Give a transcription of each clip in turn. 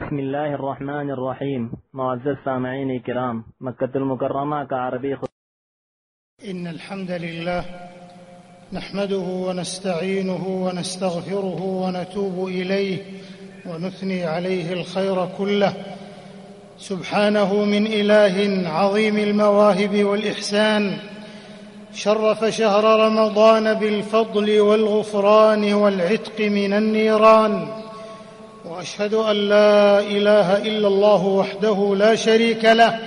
بسم الله الرحمن الرحيم. معزز سامعين كرام، مكة المكرمة كعربي إن الحمد لله نحمده ونستعينه ونستغفره ونتوب إليه ونثني عليه الخير كله، سبحانه من إله عظيم المواهب والإحسان، شرف شهر رمضان بالفضل والغفران والعتق من النيران، وأشهد أن لا إله إلا الله وحده لا شريك له،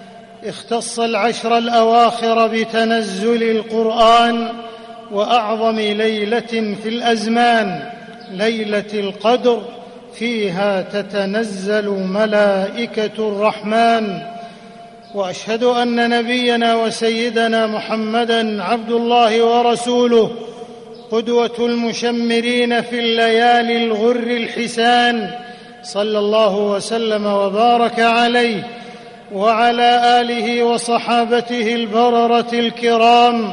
اختص العشر الأواخر بتنزل القرآن وأعظم ليلة في الأزمان، ليلة القدر، فيها تتنزل ملائكة الرحمن. وأشهد أن نبينا وسيدنا محمدًا عبد الله ورسوله، قدوة المشمرين في الليالي الغر الحسان، صلى الله وسلم وبارك عليه وعلى آله وصحابته البررة الكرام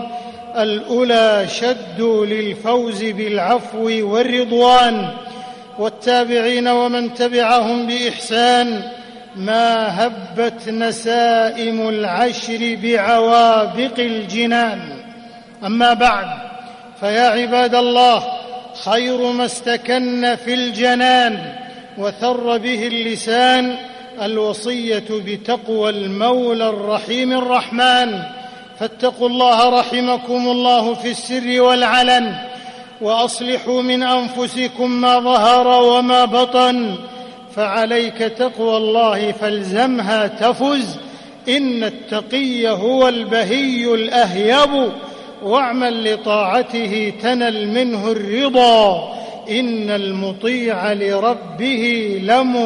الأولى شدوا للفوز بالعفو والرضوان، والتابعين ومن تبعهم بإحسان، ما هبت نسائم العشر بعوابق الجنان. أما بعد، فيا عباد الله، خير ما استكن في الجنان وثر به اللسان الوصية بتقوى المولى الرحيم الرحمن، فاتقوا الله رحمكم الله في السر والعلن، وأصلحوا من أنفسكم ما ظهر وما بطن، فعليك تقوى الله فالزمها تفز، إن التقي هو البهي الأهيب، واعمل لطاعته تنل منه الرضا، إن المطيع لربه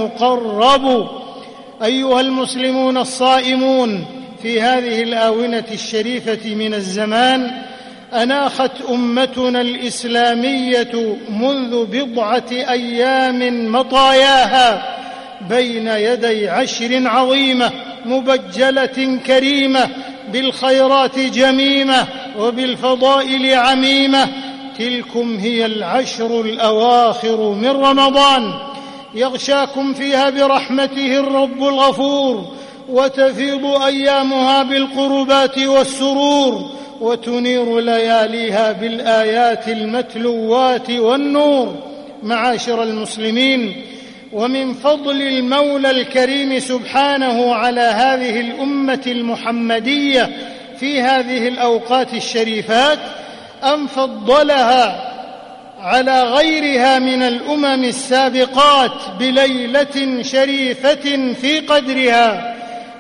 لمقرب. أيها المسلمون الصائمون، في هذه الآونة الشريفة من الزمان أناخت أمتنا الإسلامية منذ بضعة أيام مطاياها بين يدي عشر عظيمة مبجلة كريمة، بالخيرات جميمة وبالفضائل عميمة. تلكم هي العشر الأواخر من رمضان، يغشاكم فيها برحمته الرب الغفور، وتفيض أيامها بالقربات والسرور، وتنير لياليها بالآيات المتلوات والنور. معاشر المسلمين، ومن فضل المولى الكريم سبحانه على هذه الأمة المحمدية في هذه الأوقات الشريفات أن فضلها على غيرها من الأمم السابقات بليلة شريفة في قدرها،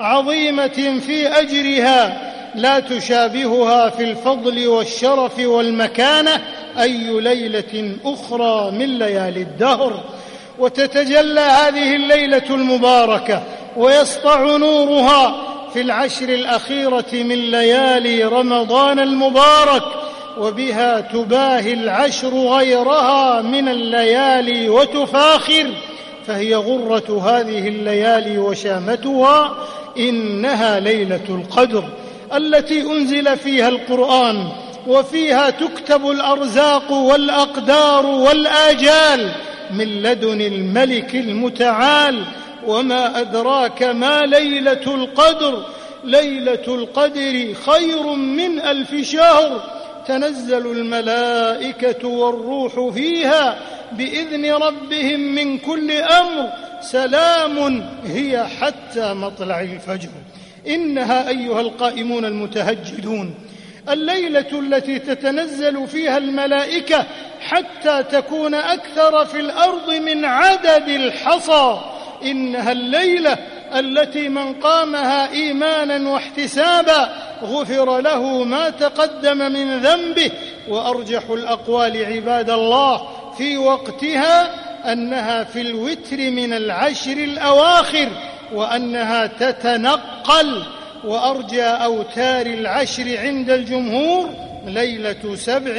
عظيمة في أجرها، لا تشابهها في الفضل والشرف والمكانة أي ليلة أخرى من ليالي الدهر. وتتجلى هذه الليلة المباركة ويسطع نورها في العشر الأخيرة من ليالي رمضان المبارك، وبها تباهي العشر غيرها من الليالي وتفاخر، فهي غرة هذه الليالي وشامتها، إنها ليلة القدر التي أنزل فيها القرآن، وفيها تكتب الأرزاق والأقدار والآجال من لدن الملك المتعال. وما أدراك ما ليلة القدر؟ ليلة القدر خير من 1000 شهر، تنزل الملائكة والروح فيها بإذن ربهم من كل أمر، سلام هي حتى مطلع الفجر. إنها أيها القائمون المتهجدون الليلة التي تتنزل فيها الملائكة حتى تكون أكثر في الأرض من عدد الحصى. إنها الليلة التي من قامها إيمانا واحتسابا غفر له ما تقدم من ذنبه. وأرجح الأقوال عباد الله في وقتها أنها في الوتر من العشر الأواخر، وأنها تتنقل. وأرجى أوتار العشر عند الجمهور ليلة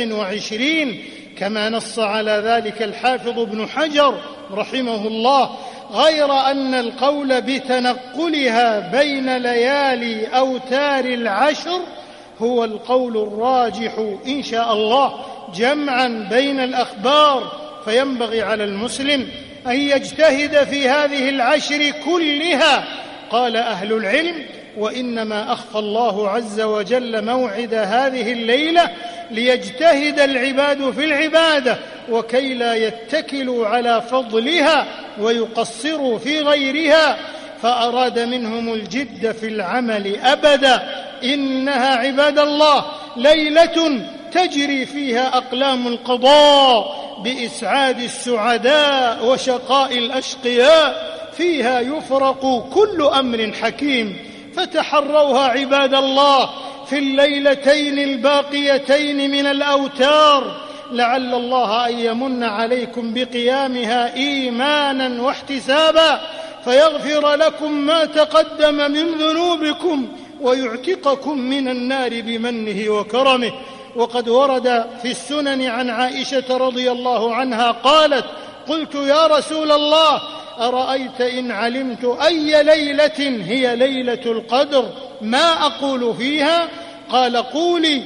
27، كما نص على ذلك الحافظ ابن حجر رحمه الله، غير أن القول بتنقلها بين ليالي أوتار العشر هو القول الراجح إن شاء الله، جمعا بين الأخبار. فينبغي على المسلم أن يجتهد في هذه العشر كلها. قال أهل العلم: وإنما أخفى الله عز وجل موعد هذه الليلة ليجتهد العباد في العبادة، وكي لا يتكلوا على فضلها ويقصروا في غيرها، فأراد منهم الجد في العمل أبدا. إنها عباد الله ليلة تجري فيها أقلام القضاء بإسعاد السعداء وشقاء الأشقياء، فيها يفرق كل أمر حكيم، فتحروها عباد الله في الليلتين الباقيتين من الأوتار، لعل الله أن يمن عليكم بقيامها إيمانا واحتسابا، فيغفر لكم ما تقدم من ذنوبكم ويعتقكم من النار بمنه وكرمه. وقد ورد في السنن عن عائشة رضي الله عنها قالت: قلت يا رسول الله أرأيت إن علمت أي ليلة هي ليلة القدر ما أقول فيها؟ قال: قولي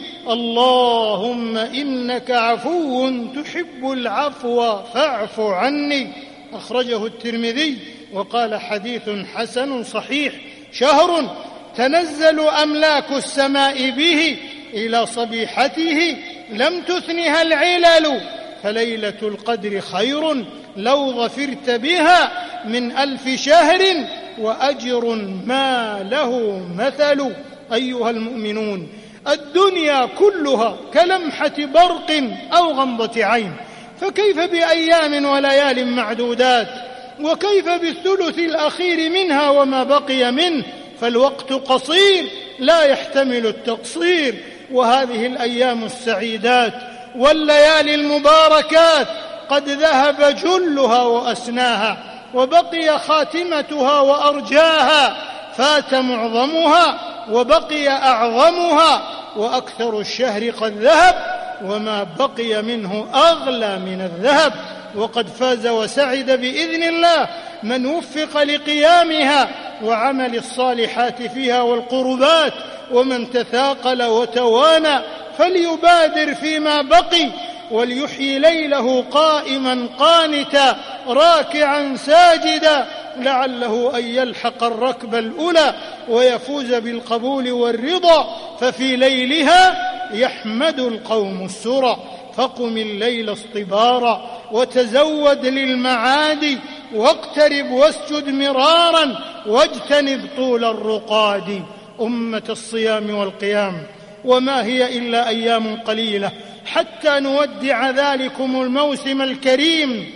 اللهم إنك عفو تحب العفو فاعف عني. أخرجه الترمذي وقال: حديث حسن صحيح. شهر تنزل أملاك السماء به إلى صبيحته لم تثنها العلل، فليلة القدر خير لو ظفرت بها من 1000 شهر وأجر ما له مثل. أيها المؤمنون، الدنيا كلها كلمحة برق أو غمضة عين، فكيف بأيام وليال معدودات؟ وكيف بالثلث الأخير منها وما بقي منه؟ فالوقت قصير لا يحتمل التقصير، وهذه الأيام السعيدات والليالي المباركات قد ذهب جلها وأسناها، وبقي خاتمتها وأرجاها، فات معظمها وبقي أعظمها، وأكثر الشهر قد ذهب وما بقي منه أغلى من الذهب. وقد فاز وسعد بإذن الله من وفق لقيامها وعمل الصالحات فيها والقربات، ومن تثاقل وتوانى فليبادر فيما بقي، وليحيي ليله قائما قانتا راكعا ساجدا، لعله أن يلحق الركب الأولى ويفوز بالقبول والرضا. ففي ليلها يحمد القوم السرى، فقم الليل اصطبارا وتزود للمعاد، واقترب واسجد مرارا واجتنب طول الرقاد. أمة الصيام والقيام، وما هي إلا أيام قليلة حتى نودع ذلكم الموسم الكريم،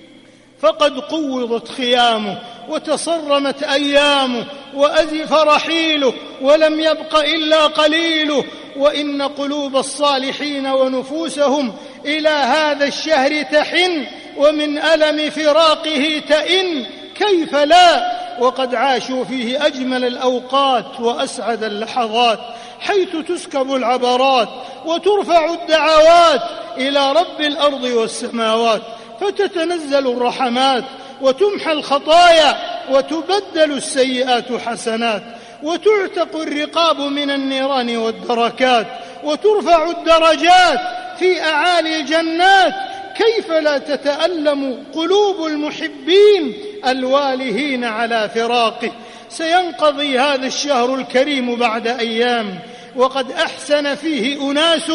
فقد قوضت خيامه وتصرمت أيامه وأزف رحيله ولم يبق إلا قليله، وإن قلوب الصالحين ونفوسهم إلى هذا الشهر تحن، ومن ألم فراقه تئن. كيف لا وقد عاشوا فيه أجمل الأوقات وأسعد اللحظات، حيث تسكب العبرات وترفع الدعوات إلى رب الأرض والسماوات، فتتنزل الرحمات وتمحى الخطايا وتبدل السيئات حسنات، وتعتق الرقاب من النيران والدركات، وترفع الدرجات في أعالي الجنات. كيف لا تتألم قلوب المحبين الوالهين على فراقه؟ سينقضي هذا الشهر الكريم بعد أيام، وقد أحسن فيه أناس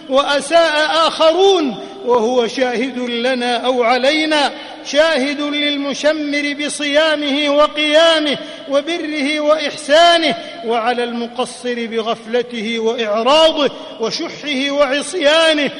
وأساء آخرون، وهو شاهد لنا أو علينا، شاهد للمشمر بصيامه وقيامه وبره وإحسانه، وعلى المقصر بغفلته وإعراضه وشحه وعصيانه.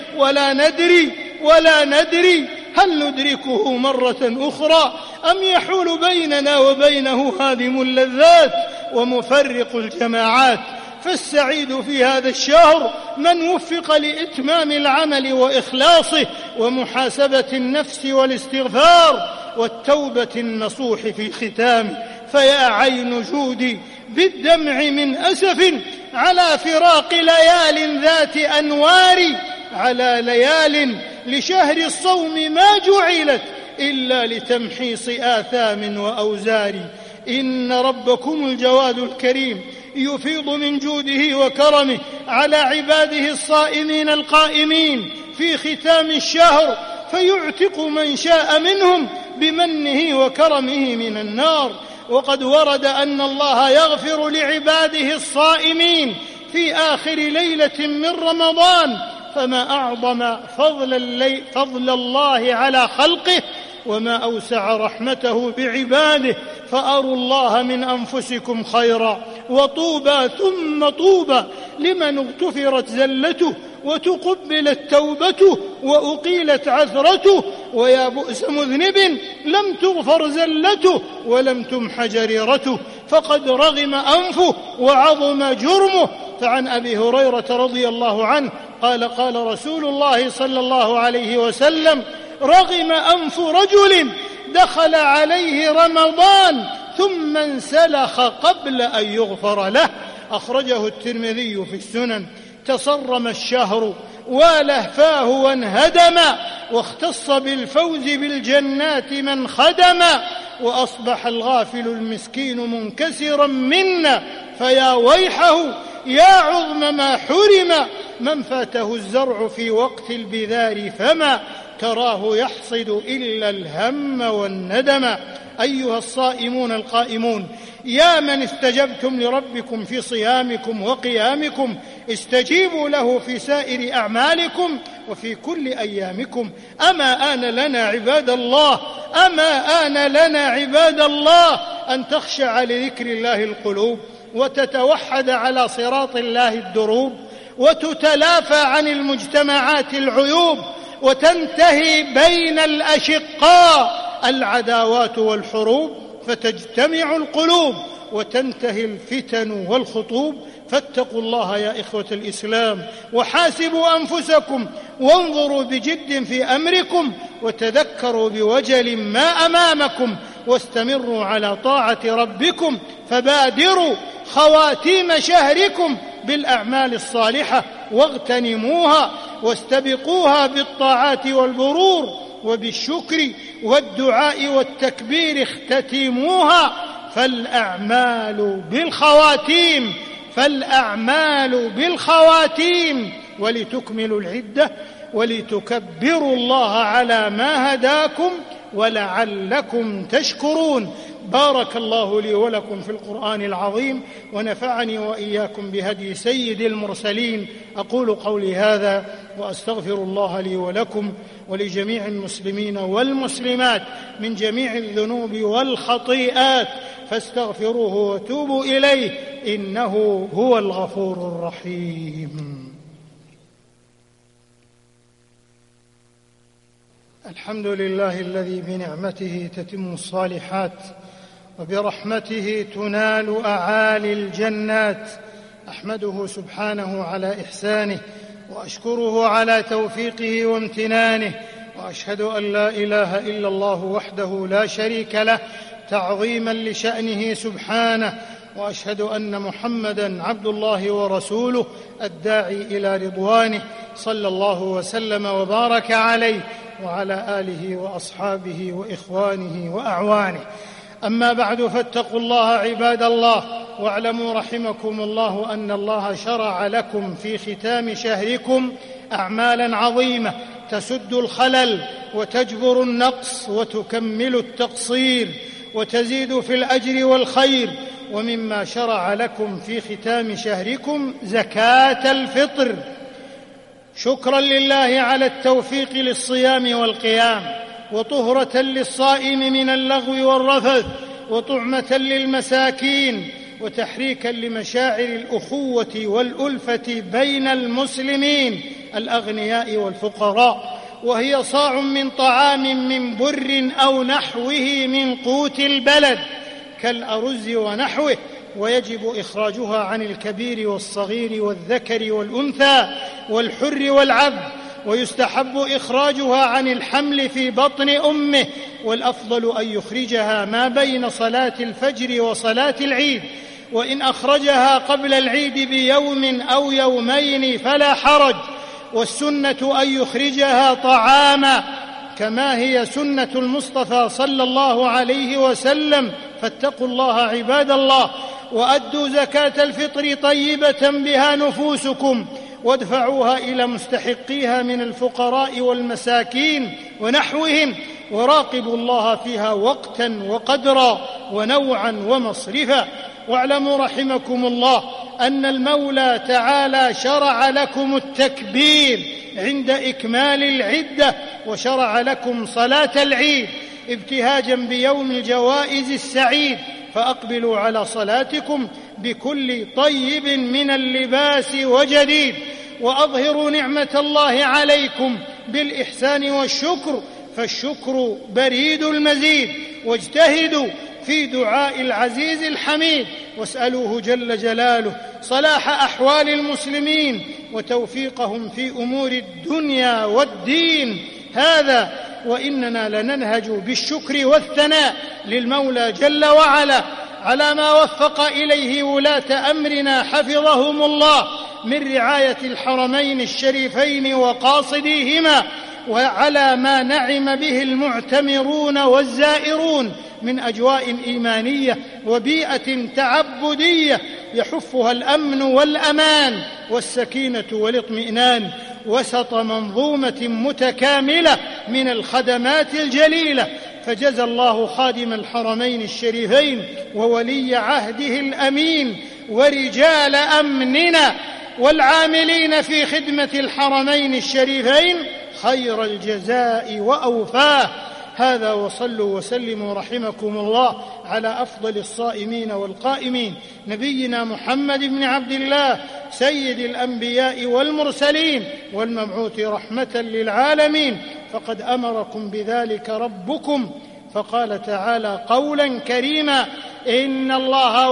ولا ندري هل ندركه مرة أخرى أم يحول بيننا وبينه هادم اللذات ومفرق الجماعات. فالسعيد في هذا الشهر من وفق لإتمام العمل وإخلاصه ومحاسبة النفس والاستغفار والتوبة النصوح في ختامه. فيا عين جودي بالدمع من أسف على فراق ليال ذات أنوار، على ليال لشهر الصوم ما جعلت إلا لتمحيص آثام وأوزار. إن ربكم الجواد الكريم يفيض من جوده وكرمه على عباده الصائمين القائمين في ختام الشهر، فيعتق من شاء منهم بمنه وكرمه من النار. وقد ورد أن الله يغفر لعباده الصائمين في آخر ليلة من رمضان، فما أعظم فضل الله على خلقه، وما أوسع رحمته بعباده. فأروا الله من أنفسكم خيرا، وطوبى ثم طوبى لمن اغتفرت زلته وتقبلت توبته وأقيلت عثرته، ويا بؤس مذنب لم تغفر زلته ولم تمح جريرته، فقد رغم أنفه وعظم جرمه. فعن أبي هريرة رضي الله عنه قال قال رسول الله صلى الله عليه وسلم: رغم أنف رجل دخل عليه رمضان ثم انسلخ قبل أن يغفر له. أخرجه الترمذي في السنن. تصرم الشهر ولهفاه وانهدم، واختص بالفوز بالجنات من خدم، وأصبح الغافل المسكين منكسرا منا، فيا ويحه يا عظم ما حرم، من فاته الزرع في وقت البذار فما تراه يحصد إلا الهم والندم. أيها الصائمون القائمون، يا من استجبتم لربكم في صيامكم وقيامكم، استجيبوا له في سائر أعمالكم وفي كل أيامكم. أما آن لنا عباد الله، أما آن لنا عباد الله أن تخشع لذكر الله القلوب، وتتوحد على صراط الله الدروب، وتتلافى عن المجتمعات العيوب، وتنتهي بين الأشقاء العداوات والحروب، فتجتمع القلوب وتنتهي الفتن والخطوب. فاتقوا الله يا إخوة الإسلام، وحاسبوا أنفسكم، وانظروا بجد في أمركم، وتذكروا بوجل ما أمامكم، واستمروا على طاعة ربكم، فبادروا خواتيم شهركم بالأعمال الصالحة واغتنموها، واستبقوها بالطاعات والبرور، وبالشكر والدعاء والتكبير اختتموها. فالأعمال بالخواتيم، ولتكملوا العدة، ولتكبروا الله على ما هداكم، ولعلكم تشكرون. بارك الله لي ولكم في القرآن العظيم، ونفعني وإياكم بهدي سيد المرسلين. أقول قولي هذا وأستغفر الله لي ولكم ولجميع المسلمين والمسلمات من جميع الذنوب والخطيئات، فاستغفروه وتوبوا إليه، إنه هو الغفور الرحيم. الحمد لله الذي بنعمته تتم الصالحات، وبرحمته تنال أعالي الجنات. أحمده سبحانه على إحسانه، وأشكره على توفيقه وامتنانه، وأشهد أن لا إله إلا الله وحده لا شريك له تعظيما لشأنه سبحانه، وأشهد أن محمدًا عبد الله ورسوله الداعي إلى رضوانه، صلى الله وسلم وبارك عليه وعلى آله وأصحابه وإخوانه وأعوانه. أما بعد، فاتقوا الله عباد الله، واعلموا رحمكم الله أن الله شرع لكم في ختام شهركم أعمالاً عظيمة تسد الخلل وتجبر النقص وتكمل التقصير وتزيد في الأجر والخير. ومما شرع لكم في ختام شهركم زكاة الفطر، شكرا لله على التوفيق للصيام والقيام، وطهرة للصائم من اللغو والرفث، وطعمة للمساكين، وتحريكا لمشاعر الأخوة والألفة بين المسلمين الأغنياء والفقراء، وهي صاع من طعام من بر أو نحوه من قوت البلد كالأرز ونحوه، ويجب إخراجها عن الكبير والصغير والذكر والأنثى والحر والعبد، ويستحب إخراجها عن الحمل في بطن أمه، والأفضل أن يخرجها ما بين صلاة الفجر وصلاة العيد، وإن أخرجها قبل العيد بيوم أو يومين فلا حرج، والسنة أن يخرجها طعاما كما هي سنة المصطفى صلى الله عليه وسلم. فاتقوا الله عباد الله، وأدوا زكاة الفطر طيبة بها نفوسكم، وادفعوها إلى مستحقيها من الفقراء والمساكين ونحوهم، وراقبوا الله فيها وقتا وقدرا ونوعا ومصرفا. واعلموا رحمكم الله أن المولى تعالى شرع لكم التكبير عند إكمال العدة، وشرع لكم صلاة العيد ابتهاجا بيوم الجوائز السعيد، فأقبلوا على صلاتكم بكل طيب من اللباس وجديد، وأظهروا نعمة الله عليكم بالإحسان والشكر، فالشكر بريد المزيد، واجتهدوا في دعاء العزيز الحميد، واسألوه جل جلاله صلاح أحوال المسلمين وتوفيقهم في أمور الدنيا والدين. هذا وإننا لننهج بالشكر والثناء للمولى جل وعلا على ما وفق إليه ولاة أمرنا حفظهم الله من رعاية الحرمين الشريفين وقاصديهما، وعلى ما نعم به المعتمرون والزائرون من أجواء إيمانية وبيئة تعبدية يحفها الأمن والأمان والسكينة والاطمئنان وسط منظومة متكاملة من الخدمات الجليلة. فجزى الله خادم الحرمين الشريفين وولي عهده الأمين ورجال أمننا والعاملين في خدمة الحرمين الشريفين خير الجزاء وأوفاه. هذا، وصلوا وسلموا رحمكم الله على أفضل الصائمين والقائمين، نبينا محمد بن عبد الله سيد الأنبياء والمرسلين والمبعوث رحمة للعالمين، فقد أمركم بذلك ربكم، فقال تعالى قولا كريما: إن الله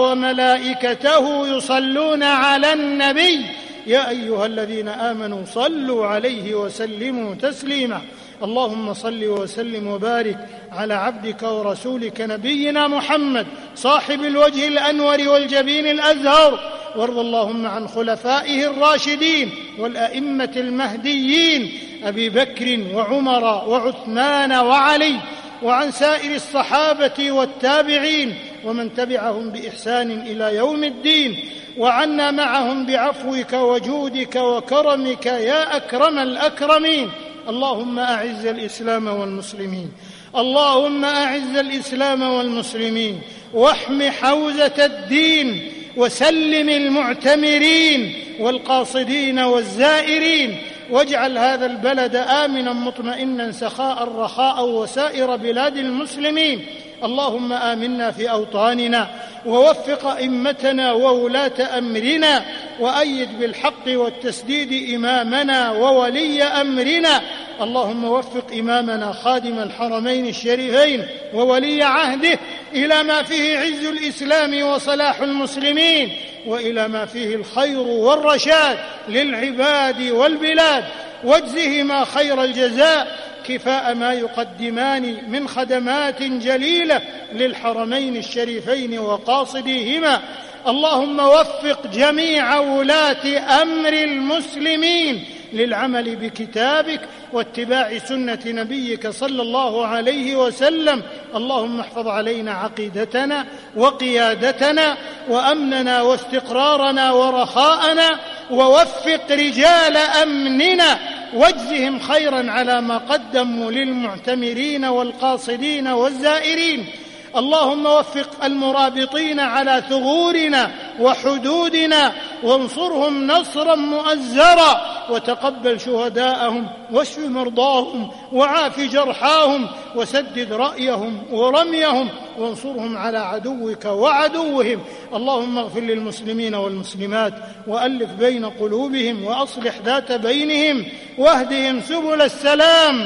وملائكته يصلون على النبي يا أيها الذين آمنوا صلوا عليه وسلموا تسليما. اللهم صل وسلم وبارك على عبدك ورسولك نبينا محمد صاحب الوجه الأنور والجبين الأزهر، وارض اللهم عن خلفائه الراشدين والأئمة المهديين أبي بكر وعمر وعثمان وعلي، وعن سائر الصحابة والتابعين ومن تبعهم بإحسان إلى يوم الدين، وعنا معهم بعفوك وجودك وكرمك يا أكرم الأكرمين. اللهم أعز الإسلام والمسلمين، اللهم أعز الإسلام والمسلمين، واحم حوزة الدين، وسلم المعتمرين والقاصدين والزائرين، واجعل هذا البلد آمنا مطمئنا سخاء رخاء وسائر بلاد المسلمين. اللهم آمنا في أوطاننا، ووفق أئمتنا وولاة أمرنا، وأيد بالحق والتسديد إمامنا وولي أمرنا. اللهم وفق إمامنا خادم الحرمين الشريفين وولي عهده إلى ما فيه عز الإسلام وصلاح المسلمين، وإلى ما فيه الخير والرشاد للعباد والبلاد، واجزهما خير الجزاء كفاء ما يقدمان من خدمات جليلة للحرمين الشريفين وقاصديهما. اللهم وفق جميع ولاة أمر المسلمين للعمل بكتابك واتباع سنة نبيك صلى الله عليه وسلم. اللهم احفظ علينا عقيدتنا وقيادتنا وأمننا واستقرارنا ورخاءنا، ووفق رجال أمننا واجزهم خيرا على ما قدموا للمعتمرين والقاصدين والزائرين. اللهم وفق المرابطين على ثغورنا وحدودنا وانصرهم نصرا مؤزرا، وتقبل شهداءهم واشف مرضاهم وعاف جرحاهم وسدد رأيهم ورميهم، وانصرهم على عدوك وعدوهم. اللهم اغفر للمسلمين والمسلمات وألف بين قلوبهم وأصلح ذات بينهم واهدهم سبل السلام،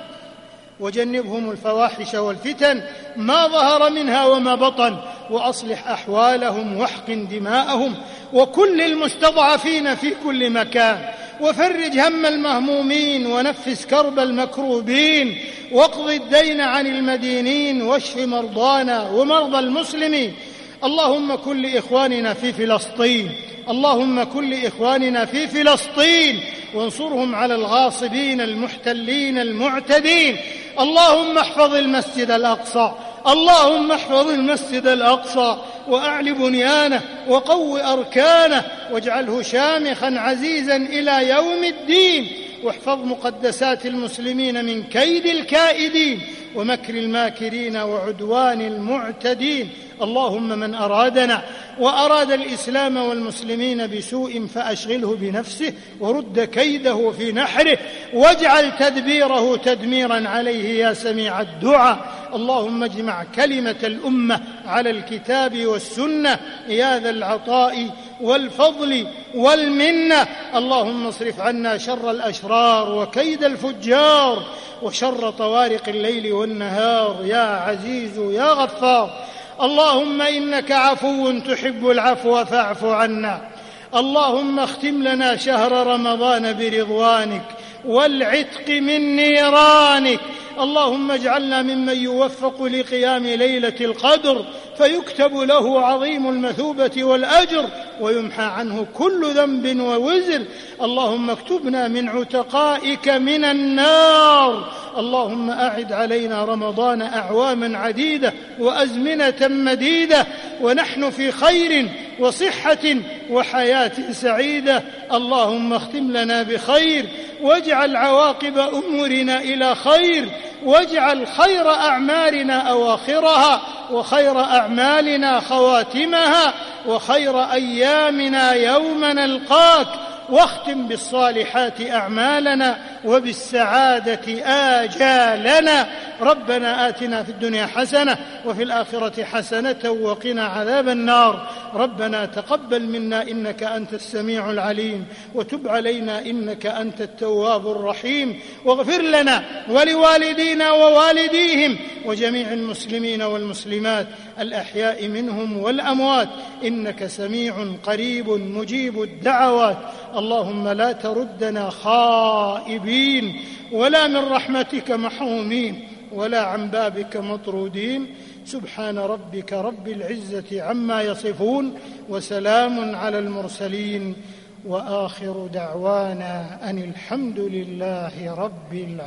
وجنبهم الفواحش والفتن ما ظهر منها وما بطن، وأصلح أحوالهم واحقن دماءهم، وكل المستضعفين في كل مكان، وفرج هم المهمومين ونفس كرب المكروبين، واقض الدين عن المدينين، واشف مرضانا ومرضى المسلمين. اللهم كن لإخواننا في فلسطين، اللهم كن لإخواننا في فلسطين وانصرهم على الغاصبين المحتلين المعتدين. اللهم احفظ المسجد الأقصى، اللهم احفظ المسجد الأقصى وأعل بنيانه وقو أركانه، واجعله شامخا عزيزا إلى يوم الدين، واحفظ مقدسات المسلمين من كيد الكائدين، ومكر الماكرين وعدوان المعتدين. اللهم من أرادنا وأراد الإسلام والمسلمين بسوء فأشغله بنفسه ورد كيده في نحره واجعل تدبيره تدميرا عليه يا سميع الدعاء. اللهم اجمع كلمة الأمة على الكتاب والسنة يا ذا العطاء والفضل والمنة. اللهم اصرف عنا شر الأشرار وكيد الفجار وشر طوارق الليل والنهار يا عزيز يا غفار. اللهم إنك عفو تحب العفو فاعف عنا. اللهم اختم لنا شهر رمضان برضوانك والعتق من نيرانك. اللهم اجعلنا ممن يوفق لقيام ليلة القدر فيكتب له عظيم المثوبة والأجر ويمحى عنه كل ذنب ووزر. اللهم اكتبنا من عتقائك من النار. اللهم أعد علينا رمضان أعواما عديدة وأزمنة مديدة ونحن في خير وصحة وحياة سعيدة. اللهم اختم لنا بخير واجعل عواقب أمورنا إلى خير واجعل خير أعمالنا أواخرها وخير أعمالنا خواتمها وخير أيامنا يوم نلقاك. واختم بالصالحات أعمالنا وبالسعادة آجالنا. ربنا آتنا في الدنيا حسنة وفي الآخرة حسنة وقنا عذاب النار. ربنا تقبل منا إنك أنت السميع العليم وتب علينا إنك أنت التواب الرحيم واغفر لنا ولوالدينا ووالديهم وجميع المسلمين والمسلمات الأحياء منهم والأموات إنك سميع قريب مجيب الدعوات. اللهم لا تردنا خائبين ولا من رحمتك محرومين ولا عن بابك مطرودين. سبحان ربك رب العزة عما يصفون وسلام على المرسلين وآخر دعوانا أن الحمد لله رب العالمين.